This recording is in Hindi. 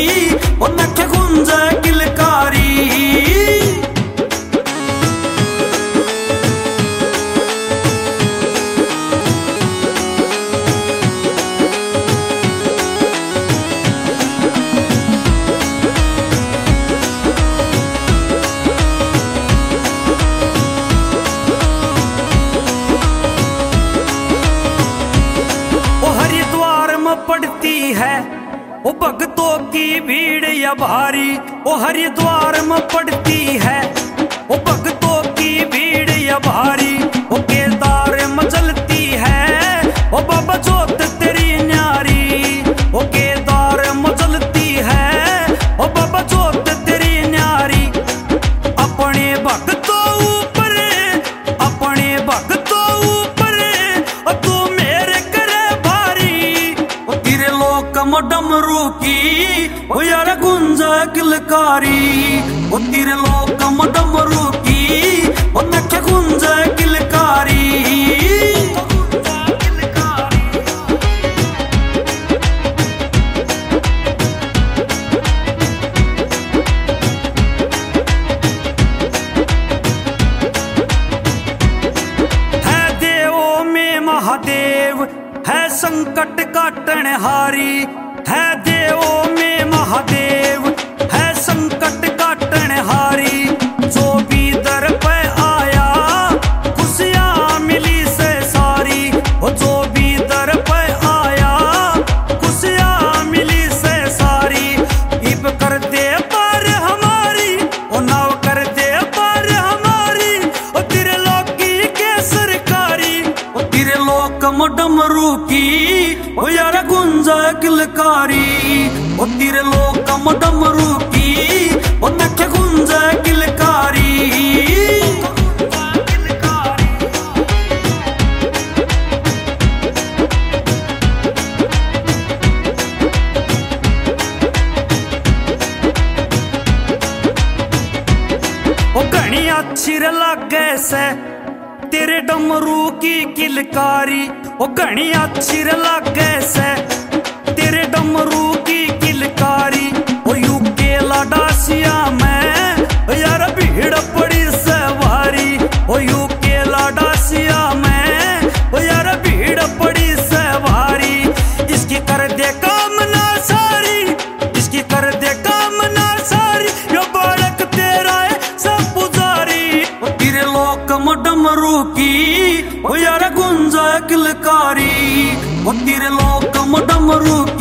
ओ नख गुंज किलकारी। पड़ती है ओ भक्तों की भीड़ या भारी, ओ हरिद्वार में पड़ती है ओ भक्तों की भीड़ या भारी। ओ केदार में जलती है ओ बाबा जोत तेरी न्यारी, ओ केदार में जलती है ओ बाबा जोत तेरी न्यारी। अपने भक्तों ऊपर, अपने भक्तों ऊपर तू मेरे करे भारी। ओ तेरे लोक डमरू की ओ यार गुंज किलकारी, ओ तेरे लोक डमरू की ओ नख गुंज किलकारी। है देवों में महादेव है संकट काटन हारी, है देवों में महादेव है संकट काटन हारी। जो भी दर पे आया खुशियां मिली से सारी, ओ जो भी दर पे आया खुशियां मिली से सारी। इब कर दे पार हमारी, ओ नाव कर दे पार हमारी, ओ तेरे लोकी के सरकारी। ओ तेरे लोक डमरू की ओ यार गुंज किलकारी, ओ तेरे लोक डमरू की ओ नख गुंज किलकारी। ओ घनी अच्छी लागे से तेरे डमरू की किलकारी, ओ घनी अच्छी लागे से तेरे डमरू की किलकारी। ओ यूके लाडासिया में यार भीड़ पड़ी से भारी, ओ यूके लाडासिया में यार भीड़ पड़ी से भारी। इसकी कर दे कामना सारी, इसकी कर दे कामना सारी, यो बालक तेरा है सब पुजारी। ओ तेरे लोक डमरू की ओ यार गुंज किलकारी, ओ तेरे लोक डमरू